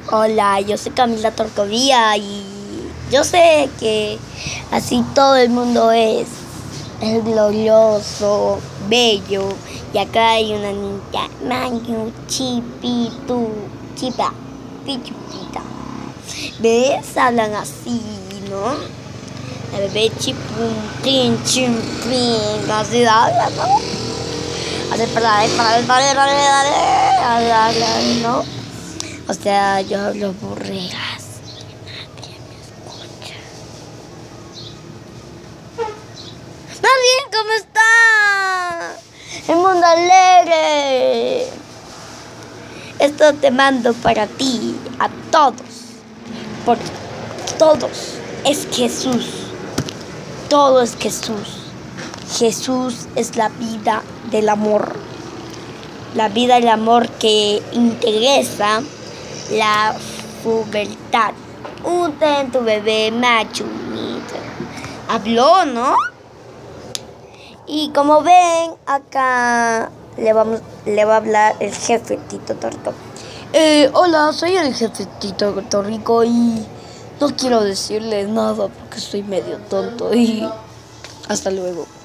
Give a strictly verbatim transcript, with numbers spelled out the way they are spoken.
Hola, yo soy Camila Torcovía y yo sé que así todo el mundo es, es glorioso, bello. Y acá hay una niña, Mañu, Chipitu, Chipa, Pichupita. ¿Ves? Hablan así, ¿no? La bebé chipum, pin, chim, pin, así hablan, ¿no? Así, para, para, para, para, para, ¿no? O sea, yo hablo borregas y nadie me escucha. Más bien, ¿cómo está? El mundo alegre. Esto te mando para ti, a todos. Porque todos es Jesús. Todo es Jesús. Jesús es la vida del amor. La vida del amor que interesa la pubertad. Unta en tu bebé machumito. Habló, ¿no? Y como ven, acá le vamos, le va a hablar el jefe Tito Torto. Eh, hola, soy el jefe Tito Torrico y no quiero decirle nada porque soy medio tonto y hasta luego.